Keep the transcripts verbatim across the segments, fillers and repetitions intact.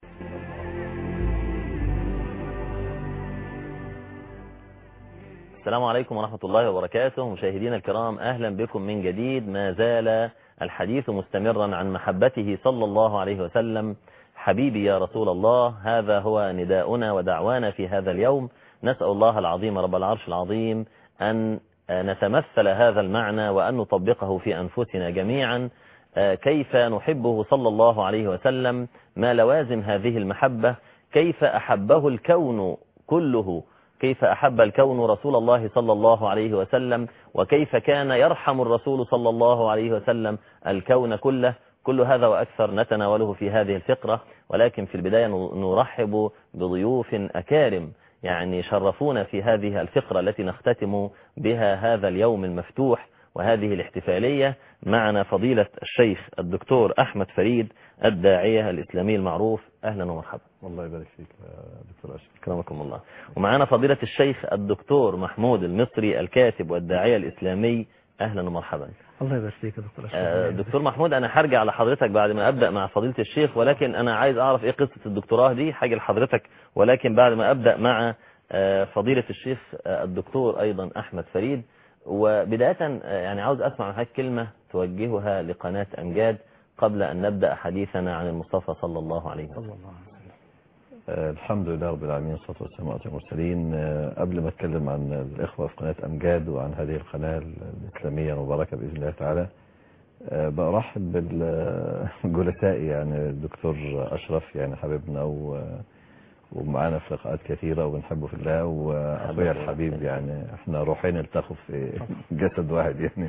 السلام عليكم ورحمة الله وبركاته. مشاهدينا الكرام، أهلا بكم من جديد. ما زال الحديث مستمرا عن محبته صلى الله عليه وسلم. حبيبي يا رسول الله، هذا هو نداؤنا ودعوانا في هذا اليوم. نسأل الله العظيم رب العرش العظيم أن نتمثل هذا المعنى وأن نطبقه في أنفسنا جميعا. كيف نحبه صلى الله عليه وسلم، ما لوازم هذه المحبة، كيف أحبه الكون كله، كيف أحب الكون رسول الله صلى الله عليه وسلم، وكيف كان يرحم الرسول صلى الله عليه وسلم الكون كله. كل هذا وأكثر نتناوله في هذه الفقرة، ولكن في البداية نرحب بضيوف أكارم يعني شرفونا في هذه الفقرة التي نختتم بها هذا اليوم المفتوح وهذه الاحتفالية. معنا فضيلة الشيخ الدكتور أحمد فريد، الداعية الإسلامي المعروف. أهلا ومرحبا. الله يبارك فيك دكتور أشرف، كرمكم الله. ومعنا فضيلة الشيخ الدكتور محمود المصري، الكاتب والداعية الإسلامي. أهلا ومرحبا. الله يبارك فيك يا دكتور أشرف. آه دكتور محمود، أنا هرجع لحضرتك بعد ما أبدأ مع فضيلة الشيخ، ولكن أنا عايز أعرف إيه قصة الدكتوراه دي. حاجة لحضرتك، ولكن بعد ما أبدأ مع آه فضيلة الشيخ آه الدكتور أيضا أحمد فريد. وبداية آه يعني عاوز أسمع من حضرتك كلمة توجهها لقناة أمجاد قبل أن نبدأ حديثنا عن المصطفى صلى الله عليه وسلم. الحمد لله رب العالمين، والصلاة والسلام على المرسلين. قبل ما اتكلم عن الإخوة في قناة أمجاد وعن هذه القناة الإسلامية المباركة بإذن الله تعالى، برحب بالجلساء يعني الدكتور أشرف يعني حبيبنا ومعانا في لقاءات كثيرة وبنحبه في الله، وأخويا الحبيب يعني احنا روحين التقوا في جسد واحد يعني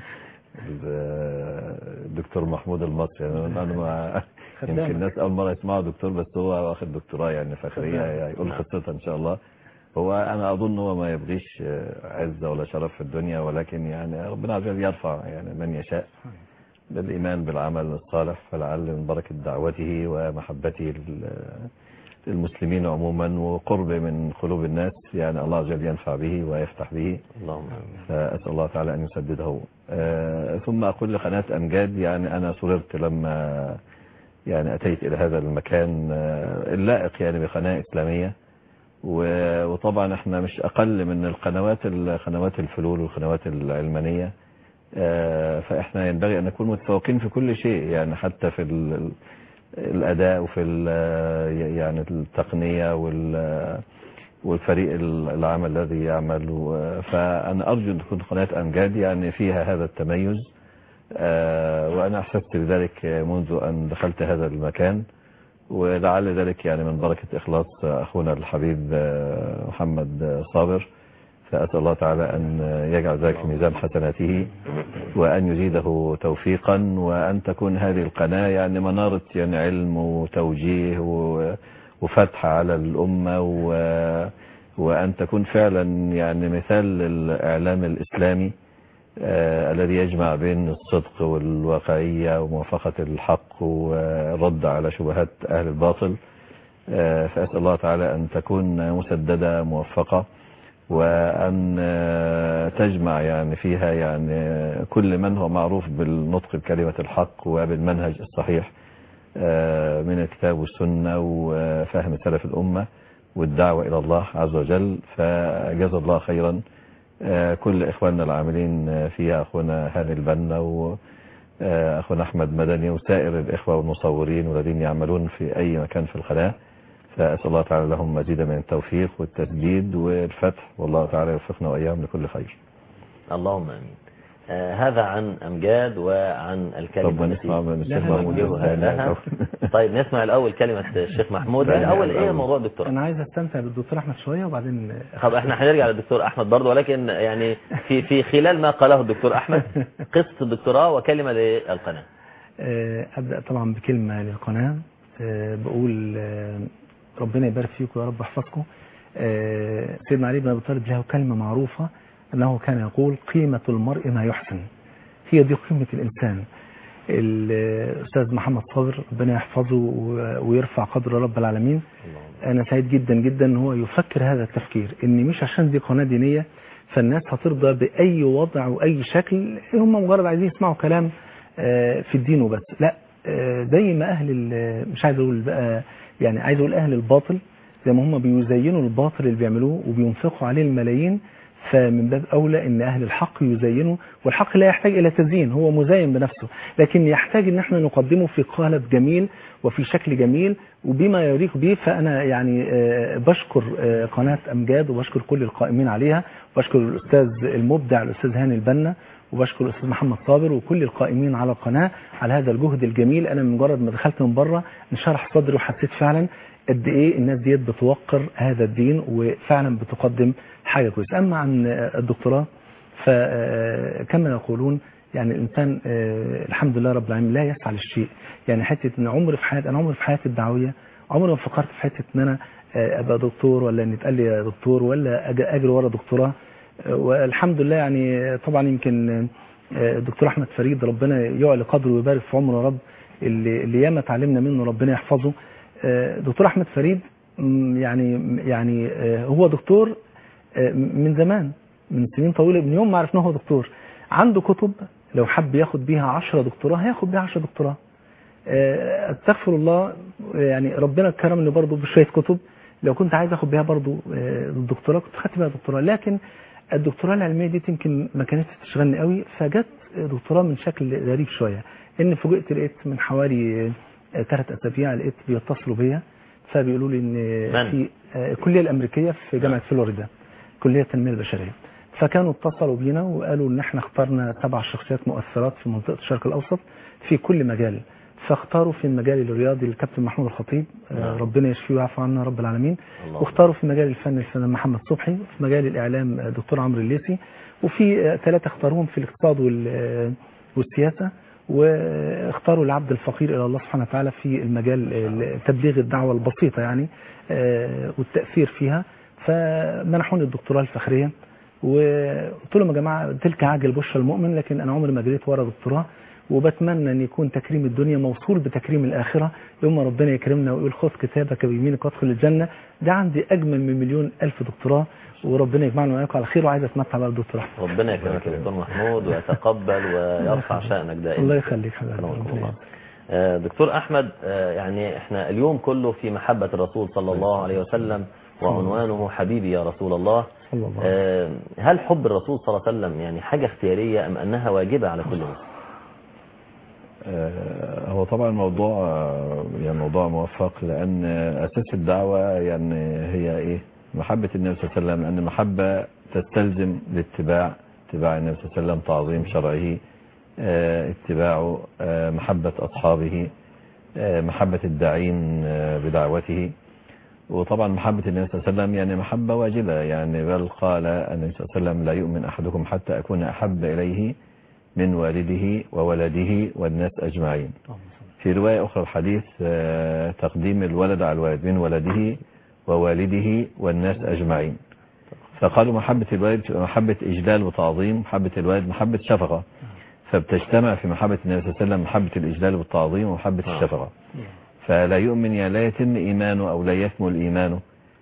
الدكتور محمود المصري. يعني انا ما يمكن الناس اول مره يسمعوا دكتور، بس هو واخد دكتوراه يعني فخريه، يقول قصتها ان شاء الله. هو انا اظن هو ما يبغيش عزه ولا شرف في الدنيا، ولكن يعني ربنا عز وجل يرفع يعني من يشاء بالايمان بالعمل الصالح، فلعل من بركه دعوته ومحبته للمسلمين عموما وقربه من قلوب الناس يعني الله عز وجل ينفع به ويفتح به. اللهم فأسأل الله تعالى أن يسدده. آه ثم أقول لقناة أمجاد يعني أنا سررت لما يعني أتيت إلى هذا المكان آه اللائق يعني بقناة إسلامية، وطبعا احنا مش أقل من القنوات قنوات الفلول والقنوات العلمانية. آه فإحنا ينبغي أن نكون متفوقين في كل شيء يعني حتى في الأداء وفي يعني التقنية وال والفريق العمل الذي يعمل. فأنا أرجو أن تكون قناة أمجاد يعني فيها هذا التميز، وأنا أحسست بذلك منذ أن دخلت هذا المكان، ولعل ذلك يعني من بركة إخلاص أخونا الحبيب محمد صابر. فأسأل الله تعالى أن يجعل ذلك في ميزان حسناته وأن يزيده توفيقا، وأن تكون هذه القناة يعني منارة يعني علم وتوجيه وفتح على الأمة، وأن تكون فعلا يعني مثال للإعلام الإسلامي آه الذي يجمع بين الصدق والواقعية وموافقة الحق والرد على شبهات أهل الباطل. آه فأسأل الله تعالى أن تكون مسددة موفقة، وأن آه تجمع يعني فيها يعني كل من هو معروف بالنطق بكلمة الحق وبالمنهج الصحيح من الكتاب والسنة وفهم سلف الأمة والدعوة إلى الله عز وجل. فجزا الله خيرا كل إخواننا العاملين فيها، أخونا هاني البنا وأخونا أحمد مدني وسائر الإخوة والمصورين والذين يعملون في أي مكان في القناة. فأسأل الله تعالى لهم مزيد من التوفيق والتسديد والفتح، والله تعالى يوفقنا وإياهم لكل خير. اللهم آمين. آه هذا عن أمجاد وعن الكلمة التي نوجهها لها. طيب نسمع الأول كلمة الشيخ محمود. الأول إيه موضوع الدكتور؟ أنا عايز أستمتع بالدكتور أحمد شوية وبعدين. طب إحنا هنرجع للدكتور أحمد برضه، ولكن يعني في في خلال ما قاله الدكتور أحمد قصة الدكتوراه وكلمة للقناة. آه أبدأ طبعا بكلمة للقناة. آه بقول آه ربنا يبارك فيكم يا رب يحفظكم. آه سيدنا علي بن أبي طالب له كلمة معروفة أنه كان يقول قيمة المرء ما يحسن. هي دي قيمة الإنسان. الأستاذ محمد صابر ربنا يحفظه ويرفع قدره رب العالمين. أنا سعيد جدا جدا أن هو يفكر هذا التفكير، إن مش عشان دي قناة دينية فالناس هترضى بأي وضع وأي شكل، هم مجرد عايزين يسمعوا كلام في الدين وبس. لا، زي ما أهل مش عايز أقول بقى يعني عايز أقول أهل الباطل زي ما هم بيزينوا الباطل اللي بيعملوه وبينفقوا عليه الملايين، فمن باب أولى أن أهل الحق يزينوا، والحق لا يحتاج إلى تزيين، هو مزين بنفسه، لكن يحتاج أن احنا نقدمه في قالب جميل وفي شكل جميل وبما يليق به. فأنا يعني بشكر قناة أمجاد وبشكر كل القائمين عليها، وبشكر الأستاذ المبدع الأستاذ هاني البنا، وبشكر الأستاذ محمد صابر وكل القائمين على القناة على هذا الجهد الجميل. أنا من مجرد ما دخلت من بره انشرح صدري وحسيت فعلا قد إيه الناس ديت بتوقر هذا الدين وفعلا بتقدم حاجة كويسة. أما عن الدكتوراه فكما يقولون يعني الإنسان الحمد لله رب العالمين لا يسعى للشيء، يعني حتة إن عمري في حياتي أنا عمري في حياتي الدعوية عمري ما فكرت في حتة إن أنا أبقى دكتور ولا إن يتقال لي يا دكتور ولا أجري ورا دكتوراه. والحمد لله يعني طبعا يمكن الدكتور أحمد فريد ربنا يعلي قدره ويبارك في عمره يا رب، اللي, اللي ياما تعلمنا منه ربنا يحفظه. دكتور أحمد فريد يعني يعني هو دكتور من زمان من سنين طويلة، من يوم ما عرفناه هو دكتور، عنده كتب لو حب ياخد بيها عشرة دكتوراه هياخد بيها عشرة دكتوراه. استغفر الله يعني ربنا كرمني برضو بشوية كتب لو كنت عايز اخد بيها برضو الدكتوراه كنت خدت بيها دكتوراه، لكن الدكتوراه العلمية دي يمكن ما كانتش تشغلني قوي، فجت دكتوراه من شكل غريب شوية. ان فوجئت لقيت من حوالي ثلاث اسابيع لقيت بيتصلوا بيا فبيقولوا لي ان في الكلية الامريكية في جامعة فلوريدا كلية التنمية البشرية، فكانوا اتصلوا بينا وقالوا ان احنا اخترنا سبع شخصيات مؤثرات في منطقة الشرق الاوسط في كل مجال، فاختاروا في المجال الرياضي الكابتن محمود الخطيب نعم. ربنا يشفيه ويعفو عنا رب العالمين، واختاروا في مجال الفن الفنان محمد صبحي، في مجال الاعلام دكتور عمرو الليثي، وفي ثلاثة اختاروهم في الاقتصاد والسياسة، واختاروا العبد الفقير الى الله سبحانه وتعالى في المجال تبليغ الدعوة البسيطة يعني والتأثير فيها، فمنحوني الدكتوراه الفخرية. وقلت لهم يا جماعة تلك عاجل بشرى المؤمن، لكن انا عمري ما جريت ورا دكتوراه، وبتمنى ان يكون تكريم الدنيا موصول بتكريم الاخره، يوم ما ربنا يكرمنا ويقول خذ كتابك بيمينك وادخل الجنه. ده عندي اجمل من مليون الف دكتوراه، وربنا يجمعنا وياكم على خير، وعايز اتمتع بقى بالدكتوراه. ربنا يكرمك يا دكتور محمود ويتقبل ويرفع شأنك دائما. الله يخليك حبيبي. دكتور احمد، يعني احنا اليوم كله في محبه الرسول صلى الله عليه وسلم وعنوانه حبيبي يا رسول الله. هل حب الرسول صلى الله عليه وسلم يعني حاجه اختياريه ام انها واجبه على كل مسلم؟ هو طبعا الموضوع يعني موضوع موفق، لأن أساس الدعوة يعني هي إيه؟ محبة النبي صلى الله عليه وسلم، لأن المحبة تستلزم الاتباع، اتباع النبي صلى الله عليه وسلم، تعظيم شرعه، اتباعه، محبة أصحابه، محبة الداعين بدعوته. وطبعا محبة النبي صلى الله عليه وسلم يعني محبة واجبة، يعني بل قال النبي صلى الله عليه وسلم لا يؤمن أحدكم حتى أكون أحب إليه من والده وولده والناس أجمعين. في رواية أخرى الحديث تقديم الولد على الوالد، من ولده ووالده والناس أجمعين. فقالوا محبة الوالد محبة إجلال وتعظيم، محبة الوالد محبة شفقة، فبتجتمع في محبة النبي صلى الله عليه وسلم محبة الإجلال والتعظيم ومحبة الشفقة. فلا يؤمن يعني لا يتم إيمانه أو لا يكمل إيمانه،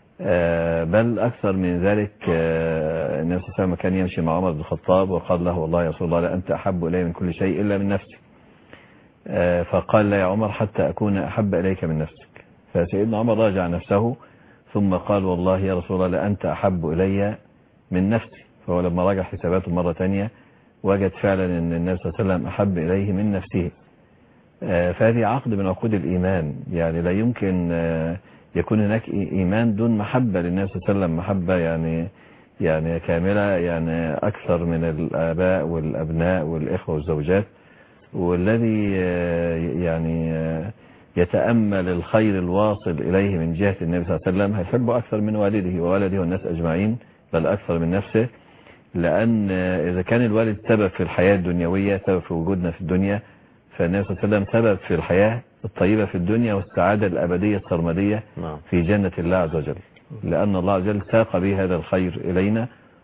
بل أكثر من ذلك. النبي صلى الله عليه وسلم كان يمشي مع عمر بن الخطاب وقال له والله يا رسول الله لا أنت أحب إلي من كل شيء إلا من نفسي، فقال لا يا عمر حتى أكون أحب إليك من نفسك. فسيدنا عمر راجع نفسه ثم قال والله يا رسول الله لا أنت أحب إلي من نفسي. فهو لما راجع حساباته مرة تانية وجد فعلا أن النبي صلى الله عليه وسلم أحب إليه من نفسه. فهذه عقد من عقود الإيمان، يعني لا يمكن يكون هناك إيمان دون محبة للنبي صلى الله عليه وسلم، محبة يعني يعني كاملة، يعني أكثر من الآباء والأبناء والإخوة والزوجات. والذي يعني يتأمل الخير الواصل إليه من جهة النبي صلى الله عليه وسلم هيحبه أكثر من والده وولده والناس أجمعين، بل أكثر من نفسه. لأن إذا كان الوالد سبب في الحياة الدنيوية، سبب في وجودنا في الدنيا، فالنبي صلى الله عليه وسلم سبب في الحياة الطيبة في الدنيا والسعادة الأبدية السرمدية في جنة الله عز وجل، لأن الله عز وجل ساق به هذا الخير إلينا،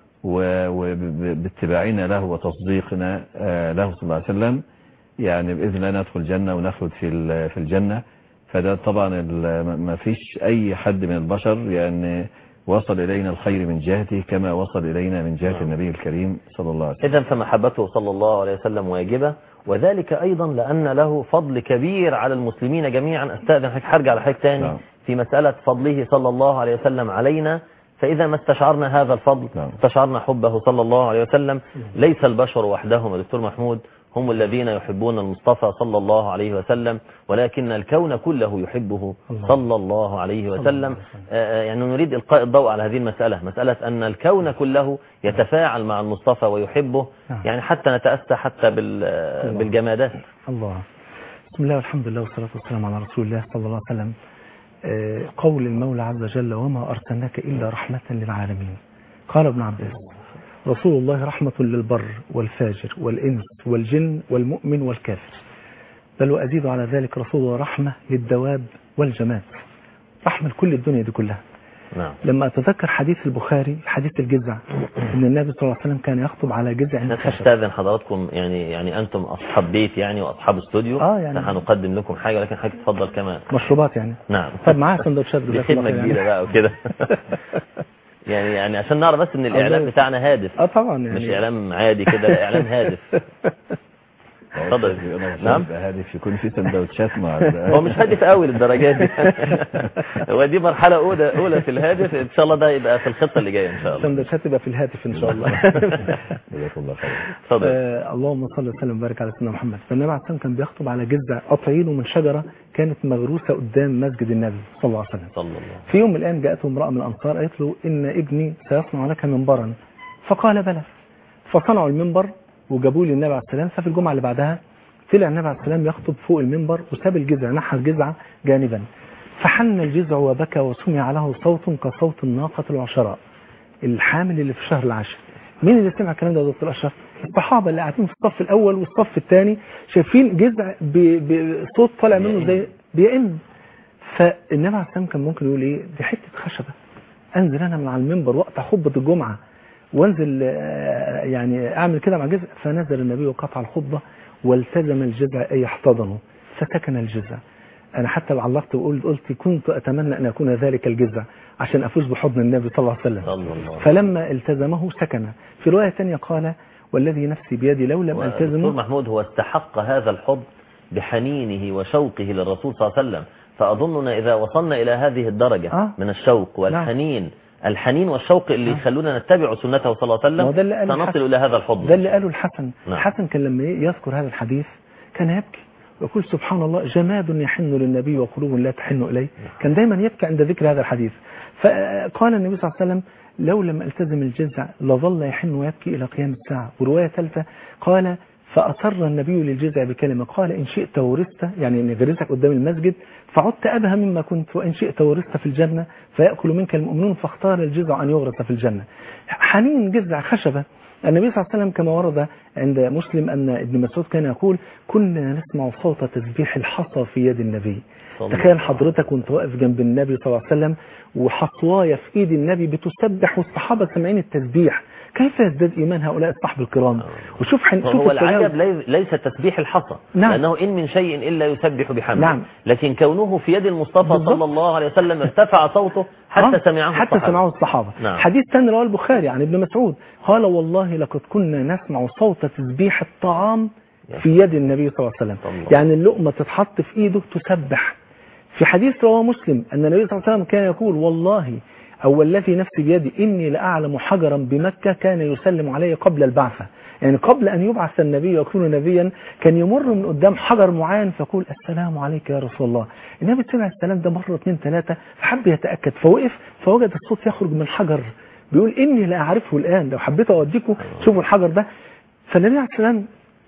وباتباعنا له وتصديقنا له صلى الله عليه وسلم يعني بإذن الله ندخل الجنة ونخلد في في الجنة. فده طبعا ما فيش أي حد من البشر يعني وصل إلينا الخير من جهته كما وصل إلينا من جهة النبي الكريم صلى الله عليه وسلم. إذن فمحبته صلى الله عليه وسلم واجبة، وذلك أيضا لأن له فضل كبير على المسلمين جميعا. أستأذن حضرتك هرجع لحضرتك تاني نعم. في مسألة فضله صلى الله عليه وسلم علينا. فإذا ما استشعرنا هذا الفضل نعم. استشعرنا حبه صلى الله عليه وسلم. ليس البشر وحدهم يا دكتور محمود هم الذين يحبون المصطفى صلى الله عليه وسلم، ولكن الكون كله يحبه صلى الله عليه وسلم. آه يعني نريد إلقاء الضوء على هذه المسألة، مسألة أن الكون كله يتفاعل مع المصطفى ويحبه، يعني حتى نتأسى حتى بالجمادات. الله. بسم الله والحمد لله والصلاة والسلام على رسول الله صلى الله عليه وسلم. آه قول المولى عز وجل: وما أرسلناك إلا رحمة للعالمين. قال ابن عباس: رسول الله رحمة للبر والفاجر والإنس والجن والمؤمن والكافر، بل وأزيد على ذلك رسول الله رحمة للدواب والجماد، رحمة لكل الدنيا دي كلها. نعم. لما أتذكر حديث البخاري حديث الجزع، إن النبي صلى الله عليه وسلم كان يخطب على جزع الخشب. نستأذن حضراتكم، يعني يعني أنتم أصحاب بيت يعني وأصحاب استوديو، آه يعني هنقدم لكم حاجة، لكن حضرتك تفضل كمان. مشروبات يعني. نعم. طب معايا سندوتشات دي خدمة جديدة بقى وكده. يعني يعني عشان نعرف بس ان الاعلام بتاعنا هادف. اه طبعا يعني مش اعلام عادي كده، لا اعلام هادف. اتفضل. نعم. هادف يكون في سندوتشات مع هو مش هادف قوي للدرجات دي. هو دي مرحله اولى اولى في الهادف، ان شاء الله ده يبقى في الخطه اللي جايه ان شاء الله. سندوتشات تبقى في الهاتف ان شاء الله. جزاك الله خير. اتفضل. آه اللهم صل وسلم وبارك على سيدنا محمد. فالنبي عليه الصلاه كان بيخطب على جذع قطعينه من شجره كانت مغروسه قدام مسجد النبي صلى الله عليه وسلم. صلى الله. في يوم من الايام جاءته امراه من الانصار قالت له: ان ابني سيصنع لك منبرا. فقال: بلى. فصنعوا المنبر وجابوه للنبي عليه السلام. ففي الجمعه اللي بعدها طلع النبي عليه السلام يخطب فوق المنبر وساب الجذع، نحى الجذع جانبا، فحن الجذع وبكى وسمع له صوت كصوت الناقة العشراء الحامل اللي في الشهر العاشر. مين اللي سمع الكلام ده يا دكتور أشرف؟ الصحابة اللي قاعدين في الصف الأول والصف الثاني شايفين جذع بصوت طالع منه زي بيئن. فالنبي عليه السلام كان ممكن يقول إيه؟ دي حتة خشبة، أنزل أنا من على المنبر وقت خطبة الجمعة وانزل يعني أعمل كده مع جذع. فنزل النبي وقطع الخطبة والتزم الجذع أي احتضنه فسكن الجذع. أنا حتى علقت وقلت قلت كنت أتمنى أن أكون ذلك الجذع عشان أفوز بحضن النبي صلى الله عليه وسلم. فلما التزمه سكن. في رواية ثانية قال: والذي نفسي بيدي لو لم ألتزمه. دكتور محمود هو استحق هذا الحب بحنينه وشوقه للرسول صلى الله عليه وسلم، فأظننا إذا وصلنا إلى هذه الدرجة آه؟ من الشوق والحنين نعم. الحنين والشوق اللي يخلونا نتبع سنته صلى الله عليه وسلم سنصل إلى هذا الحب. ده اللي قاله الحسن. نعم. الحسن كان لما يذكر هذا الحديث كان يبكي ويقول: سبحان الله، جماد يحن للنبي وقلوب لا تحن إليه. كان دايما يبكي عند ذكر هذا الحديث. فقال النبي صلى الله عليه وسلم: لو لم ألتزم الجزع لظل يحن ويبكي إلى قيام الساعة. ورواية ثالثة قال: فأصر النبي للجزع بكلمة، قال: إن شئت ورثت، يعني إن غرزك قدام المسجد فعدت أبهى مما كنت، وإن شئت ورثت في الجنة فيأكل منك المؤمنون. فاختار الجزع أن يغرس في الجنة. حنين جزع خشبة. النبي صلى الله عليه وسلم كما ورد عند مسلم أن ابن مسعود كان يقول: كنا نسمع صوت تسبيح الحصى في يد النبي. تخيل حضرتك وانت واقف جنب النبي صلى الله عليه وسلم وحصواية في ايد النبي بتسبح والصحابة سمعين التسبيح، كيف يزداد ايمان هؤلاء الصحابة الكرام؟ وشوف حن... هو العجب ليس تسبيح الحصى. نعم. لانه ان من شيء الا يسبح بحمده. نعم. لكن كونه في يد المصطفى بالضبط. صلى الله عليه وسلم ارتفع صوته حتى سمعه حتى الصحابة. سمعه الصحابة. نعم. حديث ثاني رواه البخاري عن ابن مسعود قال: والله لقد كنا نسمع صوت تسبيح الطعام في يد النبي صلى الله عليه وسلم. الله. يعني اللقمة تتحط في ايده تسبح. في حديث رواه مسلم أن النبي صلى الله عليه وسلم كان يقول: والله أو الذي نفسي بيدي إني لأعلم حجرا بمكة كان يسلم علي قبل البعثة. يعني قبل أن يبعث النبي ويكون نبيا كان يمر من قدام حجر معين فيقول: السلام عليك يا رسول الله. النبي سمع السلام ده مرة اثنين ثلاثة فحب يتأكد فوقف فوجد الصوت يخرج من الحجر بيقول: إني لا أعرفه الآن، لو حبيت أوديكم شوفوا الحجر ده. فالنبي عليه السلام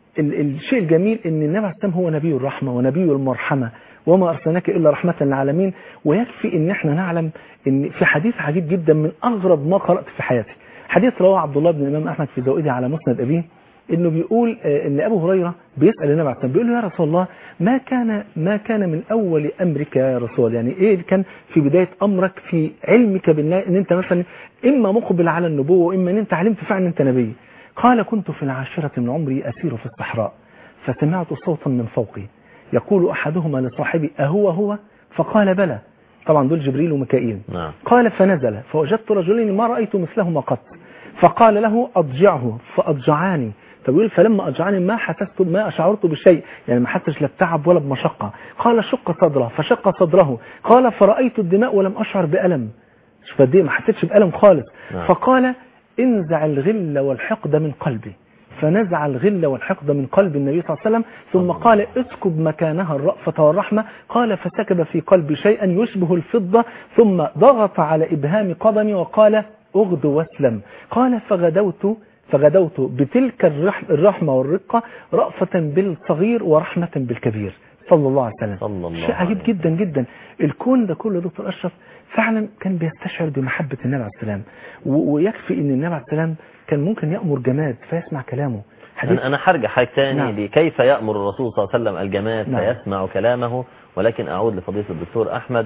الشيء الجميل ان النبي عليه السلام هو نبي الرحمة ونبي المرحمة، وما أرسلناك إلا رحمة للعالمين. ويكفي ان احنا نعلم ان في حديث عجيب جدا من أغرب ما قرأت في حياتي، حديث رواه عبد الله بن الإمام أحمد في زوائده على مسند أبيه، انه بيقول ان ابو هريره بيسال النبي عليه الصلاه بيقول له: يا رسول الله ما كان ما كان من اول امرك يا رسول، يعني ايه كان في بدايه امرك في علمك بالله ان انت مثلا اما مقبل على النبوه واما ان انت علمت فعلا انت نبي؟ قال: كنت في العاشره من عمري اسير في الصحراء فسمعت صوتا من فوقي يقول احدهما لصاحبي: اهو هو؟ فقال: بلى. طبعا دول جبريل وميكائيل. نعم. قال: فنزل فوجدت رجلين ما رايت مثلهما قط، فقال له: اضجعه، فاضجعاني. فبيقول فلما أجعني ما حسست ما أشعرت بشيء، يعني ما حسش لا بتعب ولا بمشقة. قال شق صدره فشق صدره، قال فرأيت الدماء ولم أشعر بألم، شوف قد ايه ما حسيتش بألم خالص. نعم. فقال انزع الغل والحقد من قلبي، فنزع الغل والحقد من قلب النبي صلى الله عليه وسلم، ثم قال اسكب مكانها الرأفة والرحمة. قال فسكب في قلبي شيئا يشبه الفضة، ثم ضغط على إبهام قدمي وقال اغد واسلم. قال فغدوت فغدوت بتلك الرحمة والرقة، رأفة بالصغير ورحمة بالكبير صلى الله عليه وسلم. صلى الله شيء عجيب عليه. جدا جدا. الكون ده كله دكتور أشرف فعلا كان بيستشعر بمحبة النبي عليه السلام، و- ويكفي ان النبي عليه السلام كان ممكن يأمر جماد فيسمع كلامه. حديث أنا أنا هرجع حاجة تاني نعم. لكيف يأمر الرسول صلى الله عليه وسلم الجماد نعم. فيسمع كلامه، ولكن أعود لفضيلة الدكتور أحمد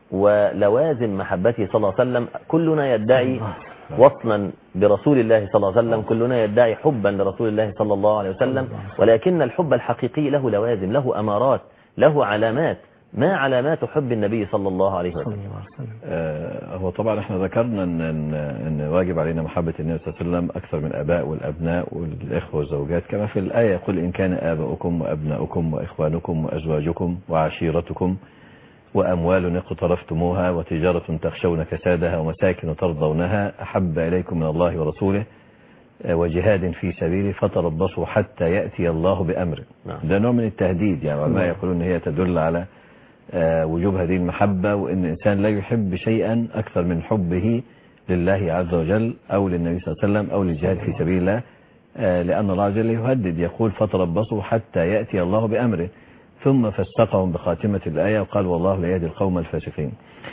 ولوازم محبته صلى الله عليه وسلم. كلنا يدعي الله. وصلا برسول الله صلى الله عليه وسلم، كلنا يدعي حبا لرسول الله صلى الله عليه وسلم، ولكن الحب الحقيقي له لوازم، له أمارات، له علامات. ما علامات حب النبي صلى الله عليه صلى وسلم؟ الله عليه وسلم. آه، هو طبعا احنا ذكرنا ان ان ان واجب علينا محبه النبي صلى الله عليه وسلم اكثر من الاباء والابناء والاخوه والزوجات، كما في الايه يقول ان كان اباؤكم وابناؤكم واخوانكم وازواجكم وعشيرتكم واموال اقترفتموها وتجاره تخشون كسادها ومساكن ترضونها احب اليكم من الله ورسوله آه، وجهاد في سبيله فتربصوا حتى ياتي الله بامره. نعم. ده نوع من التهديد، يعني العلماء يقولون ان هي تدل على آه، وجوب هذه المحبة، وإن الإنسان لا يحب شيئا أكثر من حبه لله عز وجل أو للنبي صلى الله عليه وسلم أو للجهاد في سبيل الله، آه، لأن الله عز وجل يهدد يقول فتربصوا حتى يأتي الله بأمره، ثم فاستقهم بخاتمة الآية وقال والله لا يهدي القوم الفاسقين.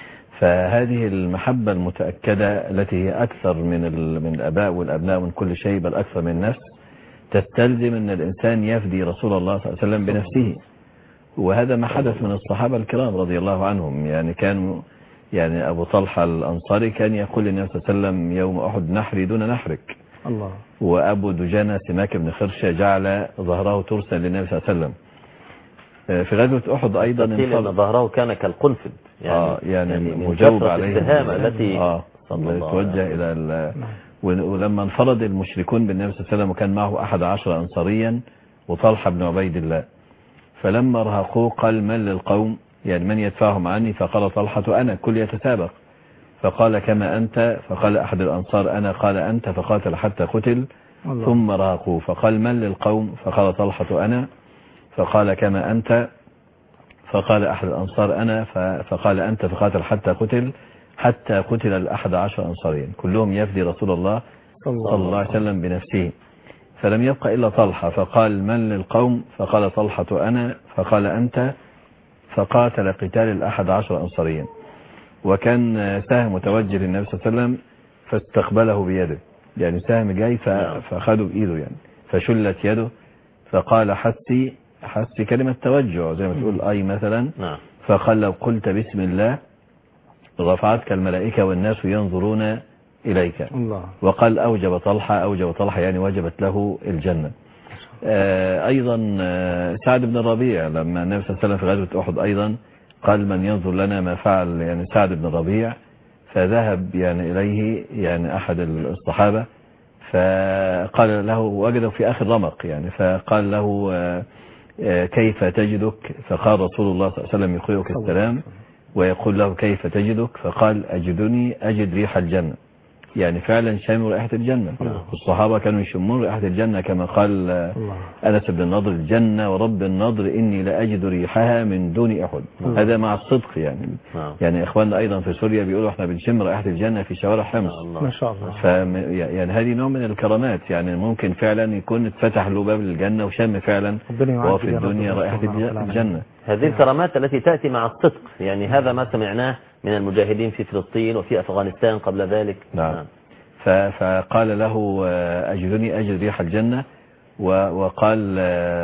فهذه المحبة المتأكدة التي هي أكثر من ال- من الآباء والأبناء من كل شيء، بل أكثر من النفس، تستلزم أن الإنسان يفدي رسول الله صلى الله عليه وسلم بنفسه. وهذا ما حدث من الصحابة الكرام رضي الله عنهم. يعني كانوا يعني أبو طلحة الأنصاري كان يقول للنبي صلى الله عليه وسلم يوم أحد نحري دون نحرك، الله. وأبو دجانة سماك بن خرشة جعل ظهره ترسا للنبي صلى الله عليه وسلم. آه، في غزوة أحد أيضا قيل أن ظهره كان كالقنفذ، يعني, آه يعني, يعني من مجاوب كثرة عليه التهامة التي آه صلى الله توجه عليه إلى ال- ولما انفرد المشركون بالنبي صلى الله عليه وسلم وكان معه أحد عشر أنصاريا وطلحة بن عبيد الله، فلما رهقوه قال من للقوم، يعني من يدفعهم عني؟ فقال طلحة أنا، كل يتسابق. فقال كما أنت؟ فقال أحد الأنصار أنا، قال أنت، فقاتل حتى قتل. الله. ثم رهقوه فقال من للقوم؟ فقال طلحة أنا، فقال كما أنت؟ فقال أحد الأنصار أنا، فقال أنت، فقاتل حتى قتل، حتى قتل الأحد عشر أنصاريا كلهم يفدي رسول الله صلى الله عليه وسلم بنفسه. فلم يبقى إلا طلحة، فقال من للقوم؟ فقال طلحة أنا، فقال أنت، فقاتل قتال الأحد عشر أنصاريا. وكان سهم متوجه للنبي صلى الله عليه وسلم فاستقبله بيده، يعني سهم جاي فأخذه بإيده، يعني فشلت يده، فقال حسي حسي كلمة توجع زي ما تقول أي مثلا. نعم. فقال لو قلت بسم الله رفعتك الملائكة والناس ينظرون إليك. الله. وقال أوجب طلحة أوجب طلحة يعني وجبت له الجنة. آه أيضا آه سعد بن الربيع لما النبي صلى الله عليه وسلم في غزوة أحد أيضا قال من ينظر لنا ما فعل يعني سعد بن الربيع، فذهب يعني إليه يعني أحد الصحابة فقال له وجده في آخر رمق، يعني فقال له آه آه كيف تجدك؟ فقال رسول الله صلى الله عليه وسلم يقرئك السلام ويقول له كيف تجدك؟ فقال أجدني أجد ريح الجنة، يعني فعلا شاموا رائحة الجنة. الصحابة كانوا يشمون رائحة الجنة كما قال أنس بن النضر الجنة ورب النضر إني لأجد ريحها من دون أحد. هذا مع الصدق يعني. يعني إخواننا أيضا في سوريا بيقولوا إحنا بنشم رائحة الجنة في شوارع حمص ما شاء الله. ف يعني هذه نوع من الكرامات، يعني ممكن فعلا يكون اتفتح له باب الجنة وشم فعلا وهو في الدنيا رائحة الجنة. هذه الكرامات التي تأتي مع الصدق، يعني هذا ما سمعناه من المجاهدين في فلسطين وفي أفغانستان قبل ذلك. نعم. نعم. فقال له أجدني أجد ريح الجنة، وقال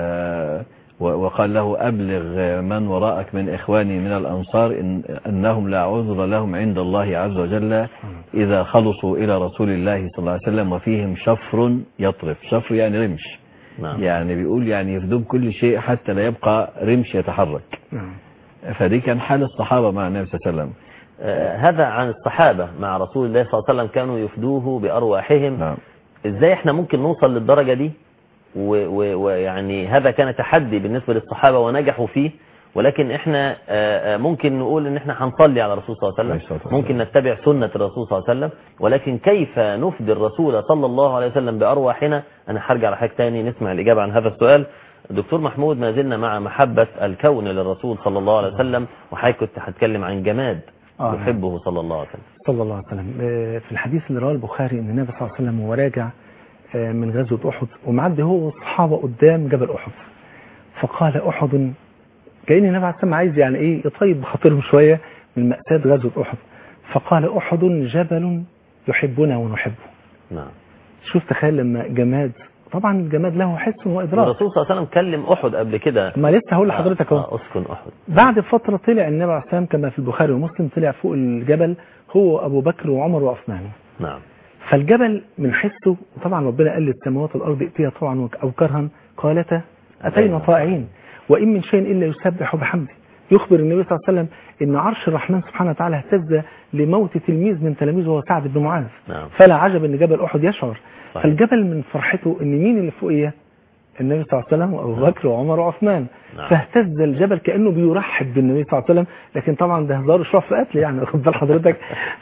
وقال له أبلغ من وراءك من إخواني من الأنصار إن أنهم لا عذر لهم عند الله عز وجل إذا خلصوا إلى رسول الله صلى الله عليه وسلم وفيهم شفر يطرف. شفر يعني رمش. نعم. يعني بيقول يعني يفدوب كل شيء حتى لا يبقى رمش يتحرك. نعم. فدي كان حال الصحابة مع النبي صلى الله عليه وسلم. آه هذا عن الصحابة مع رسول الله صلى الله عليه وسلم، كانوا يفدوه بأرواحهم. نعم. ازاي احنا ممكن نوصل للدرجة دي ويعني هذا كان تحدي بالنسبة للصحابة ونجحوا فيه، ولكن احنا ممكن نقول ان احنا هنصلي على الرسول صلى الله عليه وسلم، ممكن نتبع سنة الرسول صلى الله عليه وسلم، ولكن كيف نفدي الرسول صلى الله عليه وسلم بأرواحنا؟ انا هرجع لحاجة تاني نسمع الإجابة عن هذا السؤال. دكتور محمود، ما زلنا مع محبة الكون للرسول صلى الله عليه وسلم، وحضرتك كنت هتكلم عن جماد آه يحبه صلى الله عليه وسلم. صلى الله عليه وسلم. في الحديث اللي رواه البخاري ان النبي صلى الله عليه وسلم وهو راجع من غزوة أحد ومعدي هو والصحابة قدام جبل أحد، فقال أحد، كأن النبي عليه السلام عايز يعني ايه يطيب بخاطرهم شوية من مأساة غزوة أحد، فقال أحد جبل يحبنا ونحبه. نعم. شوف تخيل لما جماد، طبعا الجماد له حس وإدراك. الرسول صلى الله عليه وسلم كلم أحد قبل كده. ما لسه هقول لحضرتك اهو. آه اسكن أحد. بعد فترة طلع النبي عليه السلام كما في البخاري ومسلم، طلع فوق الجبل هو أبو بكر وعمر وعثمان. نعم. فالجبل من حسه، وطبعا ربنا قال للسماوات والأرض ائتيا طوعا أو كرها قالتا أتينا طائعين وإن من شيء إلا يسبح بحمده. يخبر النبي صلى الله عليه وسلم إن عرش الرحمن سبحانه وتعالى اهتز لموت تلميذ من تلاميذه وهو سعد بن معاذ. نعم. فلا عجب إن جبل أحد يشعر. صحيح. فالجبل من فرحته إن مين اللي فوقيه؟ النبي صلى الله عليه وسلم وأبو بكر وعمر وعثمان. نعم. فاهتز الجبل كأنه بيرحب بالنبي صلى الله عليه وسلم، لكن طبعا ده هزار شرف في قتل يعني خد بال حضرتك.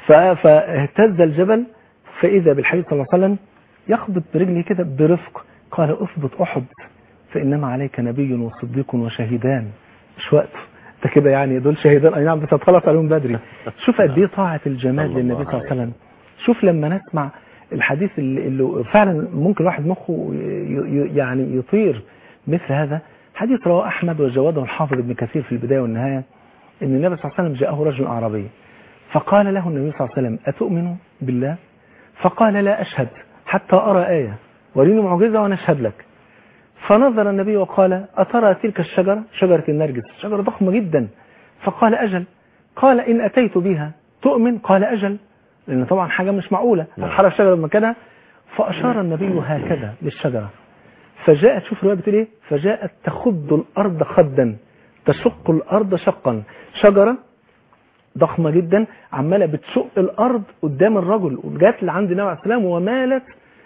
فاهتز الجبل، فإذا بالحبيب صلى الله عليه وسلم يخبط برجله كده برفق، قال اثبت أحد فإنما عليك نبي وصديق وشهيدان. مش وقته ده كده يعني، دول شهيدان اي نعم بس هتخلص عليهم بدري. شوف قد ايه طاعة الجمال للنبي صلى الله عليه وسلم. شوف لما نسمع الحديث اللي, اللي فعلا ممكن الواحد مخه يعني يطير مثل هذا حديث رواه أحمد وجواده الحافظ ابن كثير في البداية والنهاية، ان النبي صلى الله عليه وسلم جاءه رجل أعرابي فقال له النبي صلى الله عليه وسلم أتؤمن بالله؟ فقال لا أشهد حتى أرى آية، وريني معجزة وأنا أشهد لك. فنظر النبي وقال أترى تلك الشجرة؟ شجرة النرجس، شجرة ضخمة جدا. فقال أجل. قال إن أتيت بها تؤمن؟ قال أجل، لأن طبعا حاجة مش معقولة هتحرك الشجرة بمكانها. فأشار النبي هكذا للشجرة، فجاءت، شوف الرواية بتقول إيه، فجاءت تخض الأرض خدا تشق الأرض شقا. شجرة ضخمة جدا عمالة بتشق الأرض قدام الرجل، وجات لعند النبي عليه السلام ومالت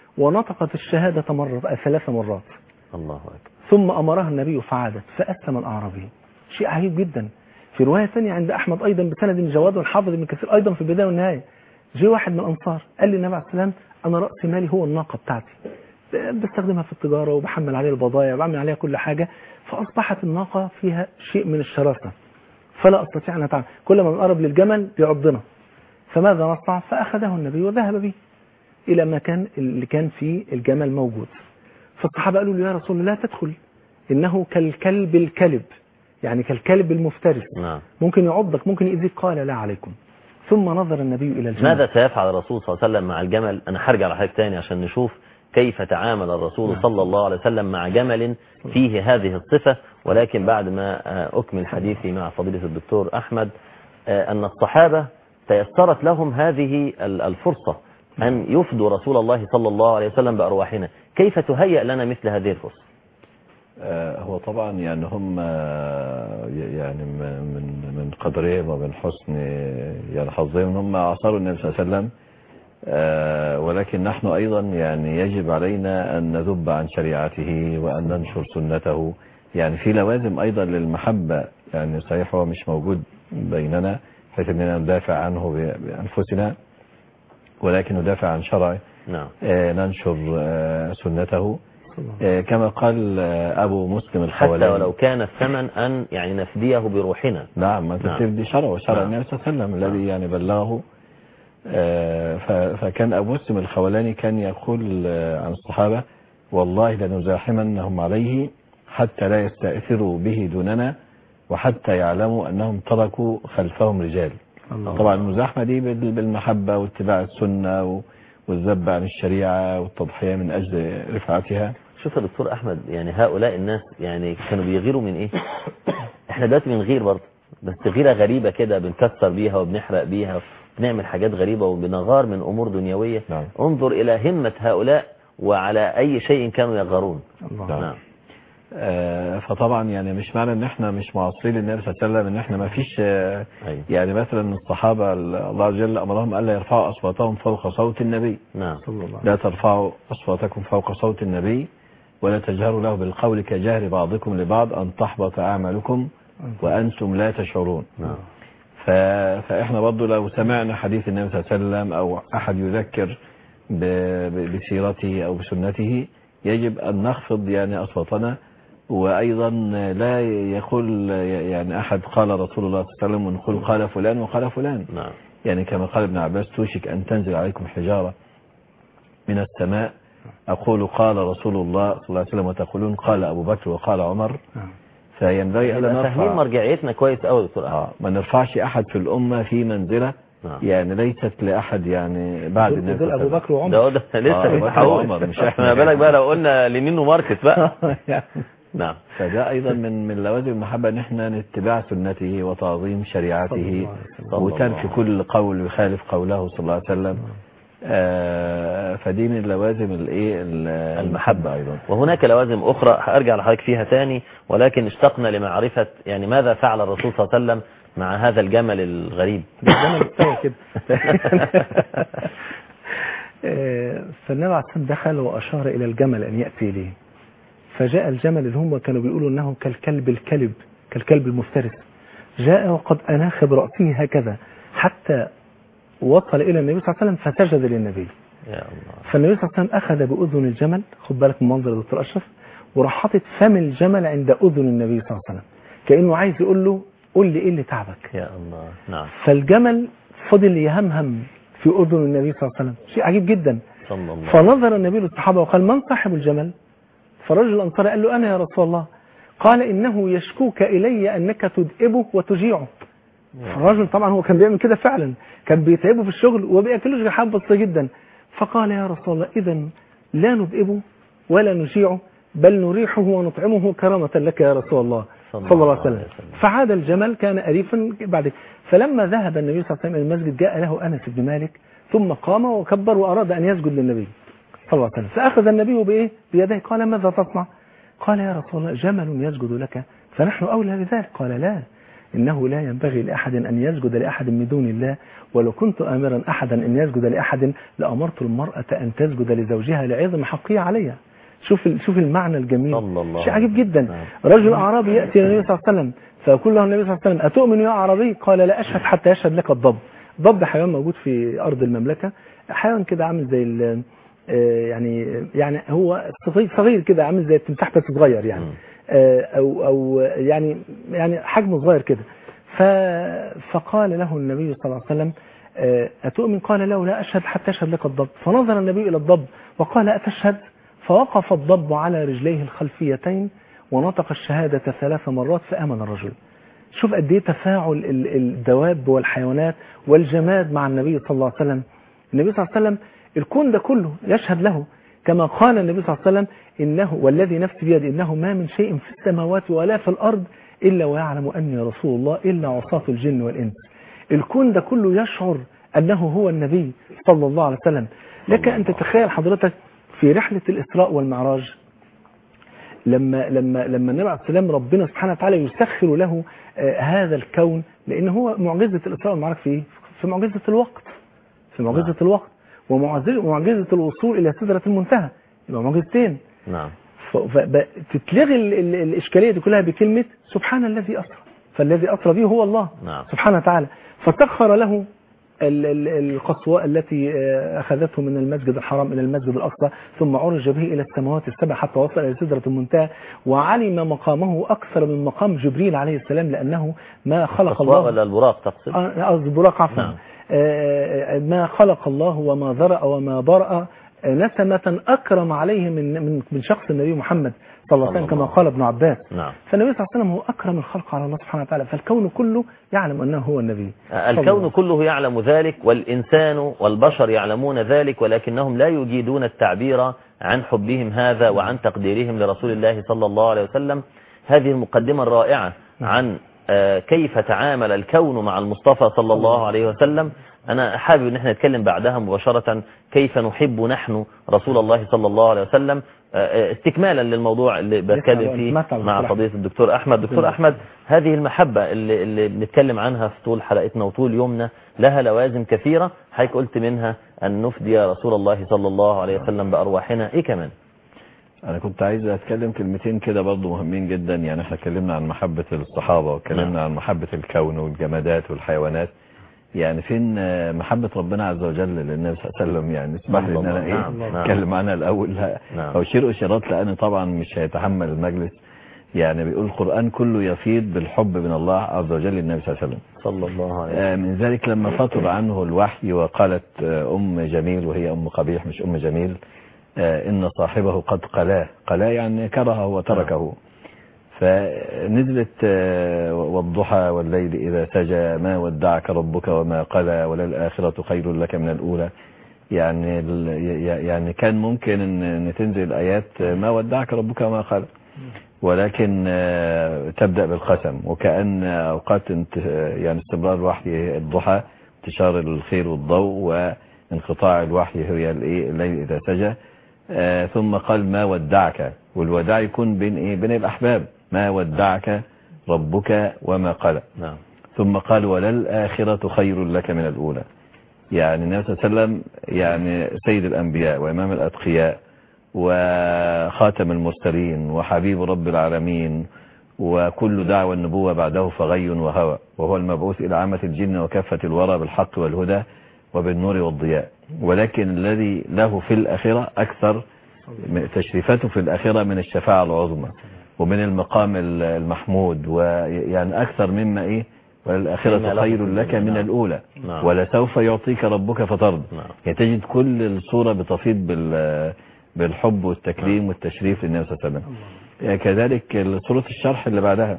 ونطقت الشهادة مرة ثلاث مرات. الله أكبر. ثم أمرها النبي فعادت فأسلم الأعرابي. شيء عجيب جدا. في رواية ثانية عند أحمد أيضا بسند جواد والحافظ ابن كثير أيضا في البداية والنهاية، جاء واحد من الأنصار قال لي النبي عليه السلام أنا رأس مالي هو الناقة بتاعتي، بستخدمها في التجارة وبحمل عليها البضائع وبعمل عليها كل حاجة، فأصبحت الناقة فيها شيء من الشراسة فلا أستطيع أن أتعامل، كل ما نقرب للجمل بيعضنا، فماذا نصنع؟ فأخذه النبي وذهب به إلى مكان اللي كان فيه الجمل موجود. فالصحابة قالوا له يا رسول الله لا تدخل، إنه كالكلب الكلب، يعني كالكلب المفترس، نعم. ممكن يعضك ممكن يأذيك. قال لا عليكم. ثم نظر النبي إلى الجمل. ماذا سيفعل الرسول صلى الله عليه وسلم مع الجمل؟ أنا هرجع لحضرتك تاني عشان نشوف كيف تعامل الرسول صلى الله عليه وسلم مع جمل فيه هذه الصفة، ولكن بعد ما أكمل حديثي مع فضيلة الدكتور أحمد أن الصحابة تيسرت لهم هذه الفرصة أن يفدوا رسول الله صلى الله عليه وسلم بأرواحنا، كيف تهيأ لنا مثل هذه الفرصة؟ هو طبعا يعني هم يعني من من قدرهم ومن حسن يعني حظهم ان هم عاصروا النبي صلى الله عليه وسلم، ولكن نحن ايضا يعني يجب علينا ان نذب عن شريعته وان ننشر سنته. يعني في لوازم ايضا للمحبة، يعني صحيح هو مش موجود بيننا حيث اننا ندافع عنه بانفسنا، ولكن ندافع عن شرعه. نعم. ننشر سنته كما قال أبو مسلم الخولاني، حتى ولو كان الثمن أن يعني نفديه بروحنا. نعم، ما تفدي شرعه شرع النبي صلى الله عليه وسلم الذي يعني بلغه. فكان أبو مسلم الخولاني كان يقول عن الصحابة والله لنزاحمنهم عليه حتى لا يستأثروا به دوننا وحتى يعلموا أنهم تركوا خلفهم رجال. الله. طبعا المزاحمة دي بالمحبة واتباع السنة والذب عن الشريعة والتضحية من أجل رفعتها. شوف يا دكتور أحمد، يعني هؤلاء الناس يعني كانوا بيغيروا من إيه؟ إحنا دلوقتي بنغير برضه، بس غيرة غريبة كده، بنكسر بيها وبنحرق بيها، بنعمل حاجات غريبة وبنغار من أمور دنيوية. نعم. انظر إلى همة هؤلاء وعلى أي شيء كانوا يغارون. الله. نعم. آه فطبعا يعني مش معنى ان احنا مش معاصرين للنبي صلى الله عليه وسلم ان احنا ما فيش آه يعني مثلا الصحابة الله عز وجل امرهم الا يرفعوا اصواتهم فوق صوت النبي. نعم. لا ترفعوا اصواتكم فوق صوت النبي ولا تجهروا له بالقول كجهر بعضكم لبعض أن تحبط أعمالكم وأنتم لا تشعرون. نعم. ف... فإحنا برضو لو سمعنا حديث النبي صلى الله عليه وسلم أو أحد يذكر ب... ب... بسيرته أو بسنته يجب أن نخفض يعني أصواتنا، وأيضا لا يقول يعني أحد قال رسول الله صلى الله عليه وسلم ونقول قال فلان وقال فلان. نعم. يعني كما قال ابن عباس توشك أن تنزل عليكم حجارة من السماء أقول قال رسول الله صلى الله عليه وسلم وتقولون قال أبو بكر وقال عمر. فينبغي ألا نرفع فاهمين مرجعيتنا كويس قوي دكتور أحمد. آه ما نرفعش أحد في الأمة في منزلة نعم. يعني ليست لأحد يعني بعد النبي دول أبو بكر وعمر. ده ده لسه آه بيتحول. مش احنا ما بالك بقى لو قلنا لمين وماركت بقى. نعم. فده أيضا من من لوازم المحبة ان احنا نتبع سنته وتعظيم شريعته وترك كل قول يخالف قوله صلى الله عليه وسلم. آه فدي من لوازم الايه المحبة أيضا. وهناك لوازم أخرى هأرجع لحضرتك فيها تاني، ولكن اشتقنا لمعرفة يعني ماذا فعل الرسول صلى الله عليه وسلم مع هذا الجمل الغريب. الجمل استوى كده. فالنبي عليه الصلاة دخل وأشار إلى الجمل أن يأتي إليه، فجاء الجمل اللي هم كانوا بيقولوا أنه كالكلب الكلب كالكلب المفترس، جاء وقد أناخ برأسه هكذا حتى وصل إلى النبي صلى الله عليه وسلم فسجد للنبي. يا الله. فالنبي صلى الله عليه وسلم أخذ بأذن الجمل، خد بالك من منظر يا دكتور أشرف، وراح حاطط فم الجمل عند أذن النبي صلى الله عليه وسلم كأنه عايز يقول له قول لي إيه اللي تعبك. يا الله. نعم. فالجمل فضل يهمهم في أذن النبي صلى الله عليه وسلم، شيء عجيب جدا. صلى الله. فنظر النبي للصحابة وقال من صاحب الجمل؟ فرجل الأنصاري قال له أنا يا رسول الله. قال إنه يشكوك إلي أنك تدئبه وتجيعه. الرجل طبعا هو كان بيعمل كده فعلا، كان بيتعبه في الشغل وبيأكله حاجة بسيطة جدا. فقال يا رسول الله إذا لا ندئبه ولا نجيعه بل نريحه ونطعمه كرامة لك يا رسول الله صلى الله عليه وسلم. فعاد الجمل كان أليفا بعد. فلما ذهب النبي صلى الله عليه وسلم إلى المسجد جاء له أنس بن مالك ثم قام وكبر وأراد أن يسجد للنبي صلى الله عليه وسلم. فأخذ النبي بإيه بيديه قال ماذا تصنع؟ قال يا رسول الله جمل يسجد لك فنحن أولى بذلك. قال لا، إنه لا ينبغي لأحد أن يسجد لأحد من دون الله، ولو كنت آمرا أحدا أن يسجد لأحد لأمرت المرأة أن تسجد لزوجها لعظم حقه عليها. شوف شوف المعنى الجميل، شيء عجيب جدا. رجل أعرابي يأتي النبي صلى الله عليه وسلم فيقول له النبي صلى الله عليه وسلم أتؤمن يا أعرابي؟ قال لا أشهد حتى يشهد لك الضب. الضب حيوان موجود في أرض المملكة، حيوان كده عامل زي يعني يعني هو صغير صغير كده عامل زي التمساح بس صغير يعني أو أو يعني يعني حجمه صغير كده. فقال له النبي صلى الله عليه وسلم أتؤمن؟ قال له لا أشهد حتى يشهد لك الضب. فنظر النبي إلى الضب وقال أتشهد؟ فوقف الضب على رجليه الخلفيتين ونطق الشهادة ثلاث مرات فآمن الرجل. شوف قد ايه تفاعل الدواب والحيوانات والجماد مع النبي صلى الله عليه وسلم. النبي صلى الله عليه وسلم الكون ده كله يشهد له، كما قال النبي صلى الله عليه وسلم إنه والذي نفسي بيده إنه ما من شيء في السماوات ولا في الأرض إلا ويعلم أني رسول الله إلا عصاة الجن والإنس. الكون ده كله يشعر أنه هو النبي صلى الله عليه وسلم. لك أن تتخيل حضرتك في رحلة الإسراء والمعراج لما لما لما النبي عليه السلام ربنا سبحانه وتعالى يسخر له آه هذا الكون، لأن هو معجزة الإسراء والمعراج في إيه؟ في معجزة الوقت، في معجزة نعم. الوقت ومعجزة الوصول إلى سدرة المنتهى، يبقى معجزتين. نعم. فتتلغي الإشكالية دي كلها بكلمة سبحان الذي أسرى، فالذي أسرى به هو الله نعم. سبحانه وتعالى. فسخر له القصواء التي أخذته من المسجد الحرام إلى المسجد الأقصى ثم عرج به إلى السماوات السبع حتى وصل إلى سدرة المنتهى، وعلم مقامه أكثر من مقام جبريل عليه السلام، لأنه ما خلق الله ولا البراق تقصد؟ آه البراق عفوا. نعم. آه ما خلق الله وما ذرأ وما برأ نسمة أكرم عليه من من من شخص النبي محمد صلى الله عليه وسلم كما قال ابن عباس. نعم. فالنبي صلى الله عليه وسلم هو أكرم الخلق على الله سبحانه وتعالى، فالكون كله يعلم أنه هو النبي. الكون كله يعلم ذلك والإنسان والبشر يعلمون ذلك، ولكنهم لا يجيدون التعبير عن حبهم هذا وعن تقديرهم لرسول الله صلى الله عليه وسلم. هذه المقدمة الرائعة عن كيف تعامل الكون مع المصطفى صلى الله عليه وسلم. أنا حابب أن احنا نتكلم بعدها مباشرة كيف نحب نحن رسول الله صلى الله عليه وسلم، استكمالا للموضوع اللي بتكلم فيه مع فضيلة الدكتور أحمد. دكتور أحمد، هذه المحبة اللي, اللي بنتكلم عنها في طول حلقتنا وطول يومنا لها لوازم كثيرة، حضرتك قلت منها أن نفدي رسول الله صلى الله عليه وسلم بأرواحنا، إيه كمان؟ انا كنت عايز اتكلم كلمتين كده برضو مهمين جدا. يعني احنا اتكلمنا عن محبة الصحابة واتكلمنا نعم. عن محبة الكون والجمادات والحيوانات. يعني فين محبة ربنا عز وجل للنبي صلى الله عليه وسلم؟ يعني اسمح لي ان انا ايه نعم. نعم. اتكلم عنها الاول نعم. او شير اشارات، لان طبعا مش هيتحمل المجلس. يعني بيقول القرآن كله يفيض بالحب من الله عز وجل للنبي صلى الله عليه وسلم صلى الله عليه وسلم. آه، من ذلك لما فطر عنه الوحي وقالت آه، أم جميل وهي أم قبيح مش أم جميل آه، إن صاحبه قد قلاه قلاه يعني كرهه وتركه. فنزلت آه، والضحى والليل إذا سجى ما ودعك ربك وما قلى وللآخرة خير لك من الأولى. يعني ال- يعني كان ممكن ان إن تنزل آيات آه، ما ودعك ربك وما قلى، ولكن آه، تبدأ بالقسم. وكأن أوقات انت- يعني استمرار الوحي الضحى انتشار الخير والضوء، وانقطاع الوحي هي الايه الليل إذا سجى. آه، ثم قال ما ودعك، والوداع يكون بين ايه بين الأحباب، ما ودعك ربك وما قلى. نعم. ثم قال وللآخرة خير لك من الأولى. يعني النبي صلى الله عليه وسلم يعني سيد الأنبياء وإمام الأتقياء وخاتم المرسلين وحبيب رب العالمين، وكل دعوى النبوة بعده فغي وهوى، وهو المبعوث إلى عامة الجن وكافة الورى بالحق والهدى وبالنور والضياء. ولكن الذي له في الآخرة أكثر تشريفاته في الآخرة من الشفاعة العظمى ومن المقام المحمود، ويعني أكثر مما إيه والآخرة خير لك من الأولى نعم. ولسوف يعطيك ربك فترضى. نعم. يعني تجد كل الصورة بتفيض بال بالحب والتكريم والتشريف للنبي صلى الله عليه وسلم. يعني كذلك سورة الشرح اللي بعدها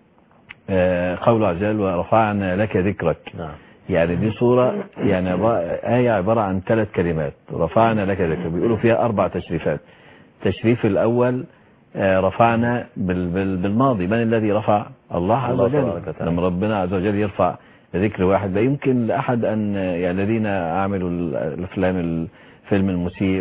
قوله عز وجل ورفعنا لك ذكرك. نعم. يعني دي صورة يعني آية عبارة عن ثلاث كلمات رفعنا لك ذكرك، بيقولوا فيها أربع تشريفات. التشريف الأول رفعنا بالماضي، من الذي رفع؟ الله عز وجل. لما ربنا عز وجل يرفع ذكر واحد لا يمكن لأحد أن يعني الذين عملوا الأفلام الفيلم المسيء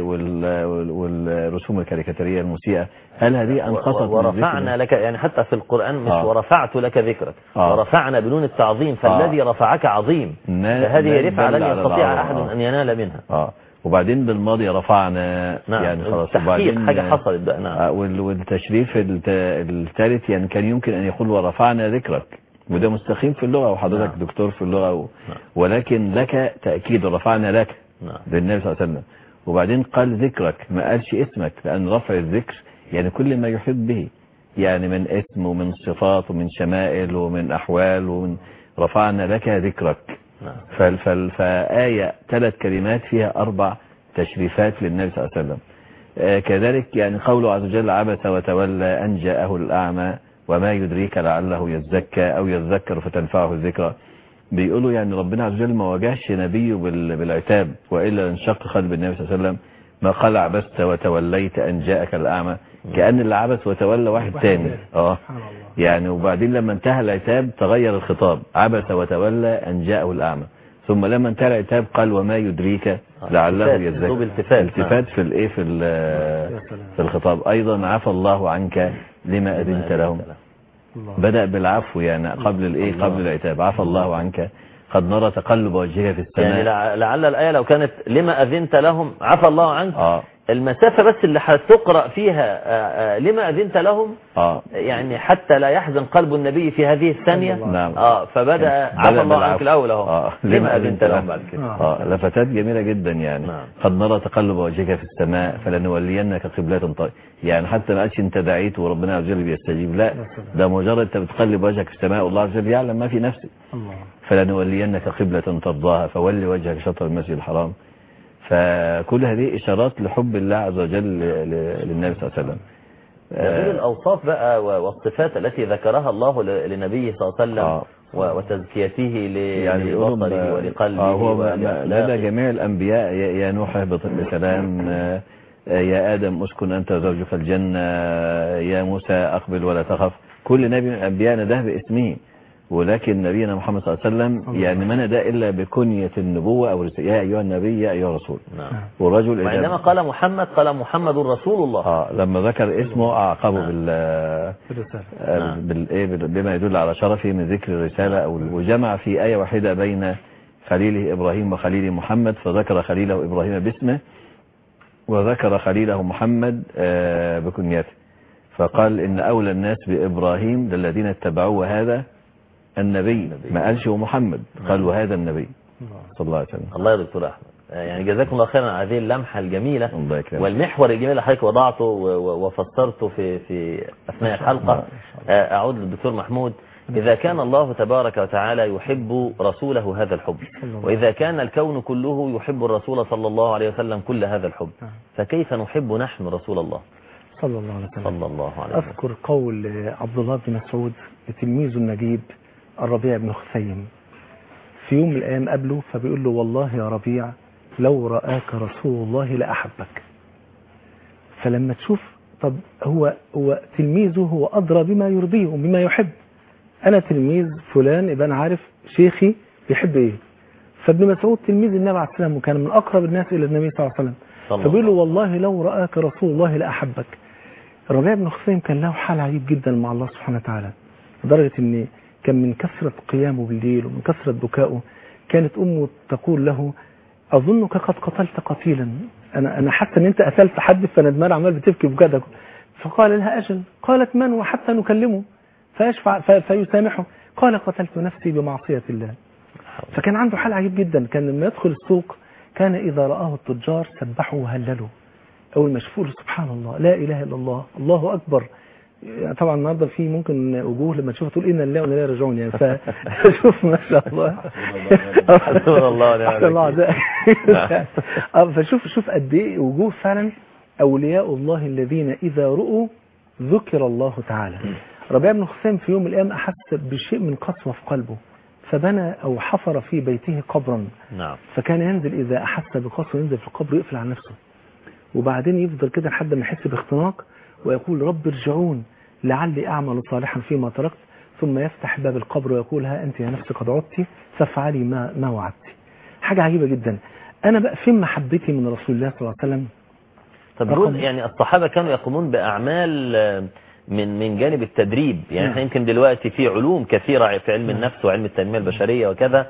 والرسوم الكاريكاتيرية المسيئة، هل هذه أنقصت؟ ورفعنا لك يعني حتى في القرآن مش آه. ورفعت لك ذكرك آه. ورفعنا بنون التعظيم فالذي آه. رفعك عظيم، فهذه رفعة لن يستطيع أحد آه. أن ينال منها. آه. وبعدين بالماضي رفعنا نعم. يعني خلاص. تحقيق حاجة حصلت بقى. نعم. والتشريف الثالث يعني كان يمكن أن يقول ورفعنا ذكرك، وده مستقيم في اللغة وحضرتك نعم. دكتور في اللغة و... نعم. ولكن لك تأكيد رفعنا لك نعم. للنبي صلى الله عليه وسلم. وبعدين قال ذكرك، ما قالش اسمك، لأن رفع الذكر يعني كل ما يحيط به، يعني من اسم ومن صفات ومن شمائل ومن أحوال، ومن رفعنا لك ذكرك. نعم. فآية ثلاث كلمات فيها أربع تشريفات للنبي صلى الله عليه وسلم. آه كذلك يعني قوله عز وجل عبس وتولى أن جاءه الأعمى وما يدريك لعله يزكى أو يذكر فتنفعه الذكرى. بيقولوا يعني ربنا عز وجل ما واجهش نبيه بالعتاب، وإلا انشق قلب النبي صلى الله عليه وسلم. ما قال عبست وتوليت أن جاءك الأعمى، كأن اللي عبس وتولى واحد تاني. اه يعني وبعدين لما انتهى العتاب تغير الخطاب، عبس وتولى أن جاءه الأعمى. ثم لما انتهى العتاب قال وما يدريك لعله يزكى. التفات التفات في الايه في في الخطاب. ايضا عفى الله عنك لما اذنت لهم، بدأ بالعفو يعني قبل الايه قبل العتاب. عفى الله عنك قد نرى تقلب وجهك في السماء. يعني لعل الآية لو كانت لما أذنت لهم عفى الله عنك آه. المسافة بس اللي هتقرأ فيها آآ آآ لما أذنت لهم آه. يعني حتى لا يحزن قلب النبي في هذه الثانية. نعم. آه فبدأ عفى الله عنك الأول اهو آه. لما أذنت لهم بعد كده. آه. لفتات جميلة جدا يعني. نعم. قد نرى تقلب وجهك في السماء فلنولينك قبلة طيب. يعني حتى ما قالش انت دعيت وربنا عز وجل بيستجيب، لا ده مجرد انت بتقلب وجهك في السماء والله عز وجل يعلم ما في نفسك. فلنولينك قبلة ترضاها فولي وجهك شطر المسجد الحرام. فكل هذه إشارات لحب الله عز وجل للنبي صلى الله عليه وسلم. غير الأوصاف بقى والصفات التي ذكرها الله لنبيه صلى الله عليه وسلم آه. وتزكيته يعني لبصره ولقلبه آه هو لدى جميع الأنبياء يا نوح اهبط بسلام، يا آدم اسكن أنت وزوجك الجنة، يا موسى أقبل ولا تخف. كل نبي من الأنبياء نداه باسمه، ولكن نبينا محمد صلى الله عليه وسلم يعني ما ندى إلا بكنية النبوة أو رسالة، يا أيها النبي يا أيها الرسول. نعم. والرجل وعندما قال محمد قال محمد رسول الله. آه لما ذكر اسمه أعقبه نعم. بال نعم. بالإيه بما يدل على شرفه من ذكر الرسالة أو وجمع في آية واحدة بين خليله إبراهيم وخليل محمد، فذكر خليله إبراهيم باسمه وذكر خليله محمد بكنيته، فقال إن أولى الناس بإبراهيم للذين اتبعوه هذا النبي، ما قالش هو محمد، قال وهذا النبي صلى الله عليه وسلم. الله يا دكتور أحمد، يعني جزاكم الله خيرا على هذه اللمحة الجميلة الله يكرمك. والمحور الجميل اللي حضرتك وضعته وفسرته في في أثناء الحلقة. أعود للدكتور محمود، إذا كان الله تبارك وتعالى يحب رسوله هذا الحب، وإذا كان الكون كله يحب الرسول صلى الله عليه وسلم كل هذا الحب، فكيف نحب نحن رسول الله صلى الله عليه وسلم؟ صلى الله عليه وسلم. أذكر قول عبد الله بن مسعود لتلميذه النجيب الربيع بن خثيم في يوم من الأيام قبله، فبيقول له والله يا ربيع لو رآك رسول الله لأحبك. فلما تشوف طب هو هو تلميذه هو أدرى بما يرضيه وبما يحب. أنا تلميذ فلان يبقى أنا عارف شيخي بيحب إيه. فابن مسعود تلميذ النبي عليه السلام وكان من أقرب الناس إلى النبي صلى الله عليه وسلم، فبيقول له والله لو رآك رسول الله لأحبك. الربيع بن خثيم كان له حال عجيب جدا مع الله سبحانه وتعالى، لدرجة إن كان من كثرة قيامه بالليل ومن كثرة بكائه كانت أمه تقول له أظنك قد قتلت قتيلا، أنا أنا حتى أن أنت قتلت حد فندمان عمال بتبكي بجدك. فقال لها أجل. قالت من وحتى نكلمه فيشفع فيسامحه؟ قال قتلت نفسي بمعصية الله. فكان عنده حال عجيب جدا، كان لما يدخل السوق كان إذا رآه التجار سبحوا وهللوا، أول ما يشوفوا سبحان الله لا إله إلا الله الله أكبر. طبعا النهارده في ممكن وجوه لما تشوف تقول إنا لله وإنا إليه راجعون يعني، فشوف ما شاء الله سبحان الله فشوف شوف قد إيه وجوه فعلا أولياء الله الذين إذا رؤوا ذكر الله تعالى. ربيع بن خثيم في يوم من الأيام أحس بشيء من قسوة في قلبه، فبنى أو حفر في بيته قبرا. نعم. فكان ينزل إذا أحس بقسوة ينزل في القبر يقفل على نفسه، وبعدين يفضل كده لحد ما يحس باختناق ويقول رب ارجعون لعلي أعمل صالحا فيما تركت، ثم يفتح باب القبر ويقول ها أنت يا نفسي قد عدت فافعلي ما ما وعدت. حاجة عجيبة جدا. أنا بقى فين محبتي من رسول الله صلى الله عليه وسلم؟ طب دول يعني الصحابة كانوا يقومون بأعمال من من جانب التدريب، يعني احنا يمكن دلوقتي في علوم كثيرة في علم النفس وعلم التنمية البشرية وكذا،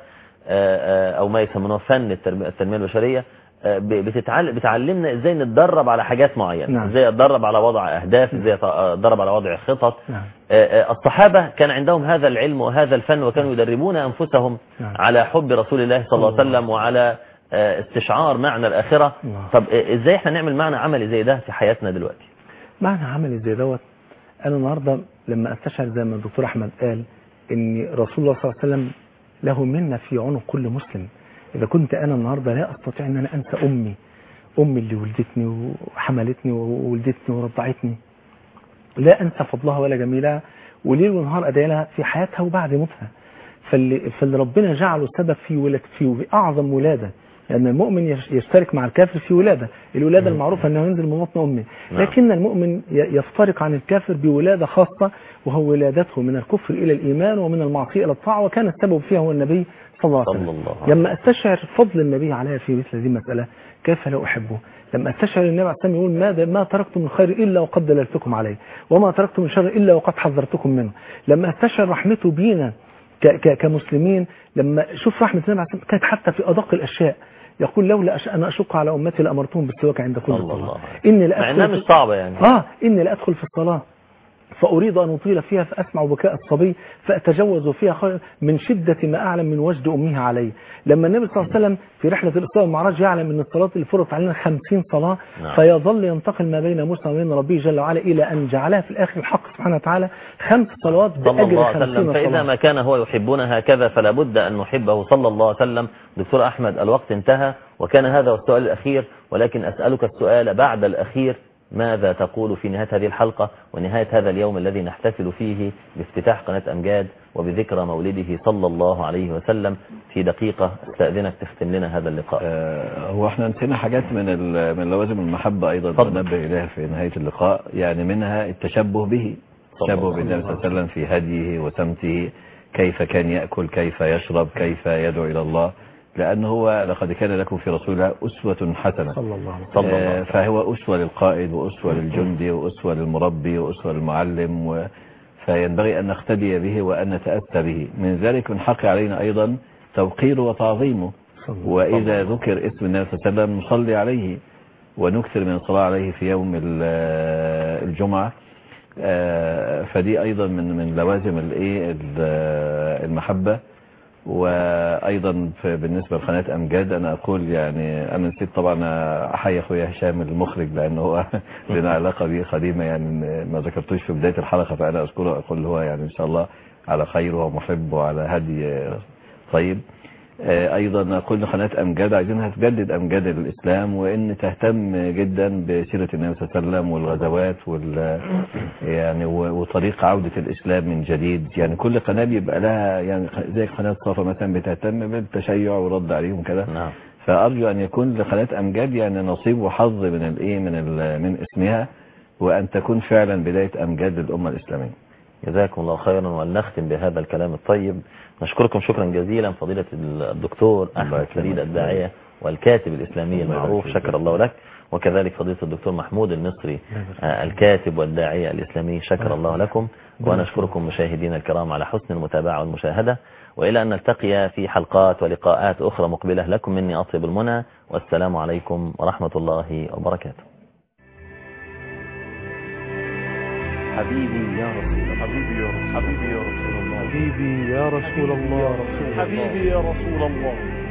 أو ما يسمونه فن التنمية البشرية، بتتعلم بتعلمنا ازاي نتدرب على حاجات معينة. نعم. ازاي اتدرب على وضع اهداف، ازاي اتدرب على وضع خطط. نعم. الصحابة كان عندهم هذا العلم وهذا الفن، وكانوا يدربون انفسهم. نعم. على حب رسول الله صلى الله عليه وسلم وعلى استشعار معنى الآخرة. نعم. طب ازاي احنا نعمل معنى عملي زي ده في حياتنا دلوقتي؟ معنى عملي زي دوت، انا النهارده لما استشعر زي ما الدكتور احمد قال ان رسول الله صلى الله عليه وسلم له منة في عنق كل مسلم. إذا كنت أنا النهاردة لا أستطيع أن أنا أنسى أمي أمي اللي ولدتني وحملتني وولدتني ورضعتني، لا أنسى فضلها ولا جميلها وليل ونهار أدعي لها في حياتها وبعد موتها. فاللي, فاللي ربنا جعله سبب في ولد في أعظم ولادة، لأن المؤمن يشترك مع الكافر في ولادة، الولادة المعروفة أنه ينزل من بطن أمه، لكن المؤمن يفترق عن الكافر بولادة خاصة، وهو ولادته من الكفر إلى الإيمان ومن المعصية إلى الطاعة، وكان السبب فيها هو النبي صلى الله عليه وسلم. لما استشعر فضل النبي عليه في مثل هذه المسألة كيف لا أحبه؟ لما استشعر النبي عليه السلام يقول ماذا ما تركت من خير إلا وقد دللتكم عليه، وما تركت من شر إلا وقد حذرتكم منه. لما استشعر رحمته بينا كمسلمين، لما شوف رحمة النبي عليه السلام كانت حتى في أدق الأشياء، يقول لولا أن أشق على أمتي لأمرتهم بالسواك عند كل صلاة. إني لأدخل مش صعبة يعني. آه إني لأدخل في الصلاة فأريد أن أطيل فيها فأسمع بكاء الصبي فأتجوز فيها من شدة ما أعلم من وجد أمها علي. لما النبي صلى الله عليه وسلم في رحلة الإسراء والمعراج يعلم أن الصلاة اللي فرضت علينا خمسين صلاة، نعم. فيظل ينتقل ما بين موسى وبين ربه جل وعلا إلى أن جعلها في الآخر الحق سبحانه وتعالى خمس صلوات بأجر خمسين صلاة. فإذا ما كان هو يحبنا هكذا فلا بد أن نحبه صلى الله عليه وسلم. دكتور أحمد الوقت انتهى وكان هذا هو السؤال الأخير، ولكن أسألك السؤال بعد الأخير، ماذا تقول في نهاية هذه الحلقة ونهاية هذا اليوم الذي نحتفل فيه بافتتاح قناة أمجاد وبذكرى مولده صلى الله عليه وسلم؟ في دقيقة استأذنك تختم لنا هذا اللقاء. آه هو احنا نسينا حاجات من من لوازم المحبة أيضا ننبه إليها في نهاية اللقاء، يعني منها التشبه به، التشبه بالنبي صلى الله عليه وسلم في هديه وسمته، كيف كان يأكل، كيف يشرب، كيف يدعو إلى الله، لأنه هو لقد كان لكم في رسول الله أسوة حسنة صلى الله عليه وسلم. فهو أسوة للقائد وأسوة للجندي وأسوة للمربي وأسوة للمعلم، و... فينبغي أن نقتدي به وأن نتأسى به. من ذلك من حق علينا أيضا توقيره وتعظيمه، وإذا ذكر اسم النبي صلى الله عليه وسلم نصلي عليه. ونكثر من الصلاة عليه في يوم الجمعة. فدي أيضا من من لوازم الايه المحبة. وأيضا بالنسبة لقناة أمجاد أنا أقول يعني أنا نسيت طبعا أحيي أخويا هشام المخرج لأنه هو لنا علاقة به قديمة يعني ما ذكرتوش في بداية الحلقة، فأنا أذكره أقول هو يعني إن شاء الله على خير ومحب وعلى هدي طيب. ايضا كل قناة امجاد عايزينها تجدد امجاد الاسلام، وان تهتم جدا بسيرة النبي صلى الله عليه وسلم والغزوات وال يعني وطريق عودة الاسلام من جديد. يعني كل قناة بيبقى لها يعني زي قناة صفا مثلا بتهتم بالتشيع ورد عليهم كده. نعم. فارجو ان يكون لقناة امجاد يعني نصيب وحظ من الايه من من اسمها، وان تكون فعلا بداية امجاد للامة الاسلامية. جزاكم الله خيرا. ولنختم بهذا الكلام الطيب. نشكركم شكرا جزيلا فضيلة الدكتور أحمد فريد الداعية والكاتب الإسلامي المعروف، شكر الله لك. وكذلك فضيلة الدكتور محمود المصري الكاتب والداعية الإسلامي، شكر الله لكم. ونشكركم مشاهدينا الكرام على حسن المتابعة والمشاهدة، وإلى أن نلتقي في حلقات ولقاءات أخرى مقبلة. لكم مني أطيب المنى، والسلام عليكم ورحمة الله وبركاته. حبيبي يا رسول الله، حبيبي يا رسول الله، حبيبي يا رسول الله، حبيبي يا رسول الله، حبيبي يا رسول الله.